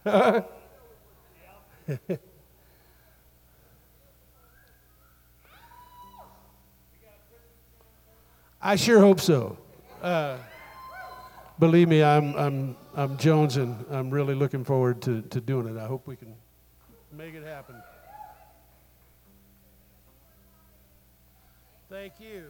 I sure hope so. Believe me, I'm Jones, and I'm really looking forward to doing it. I hope we can make it happen. Thank you.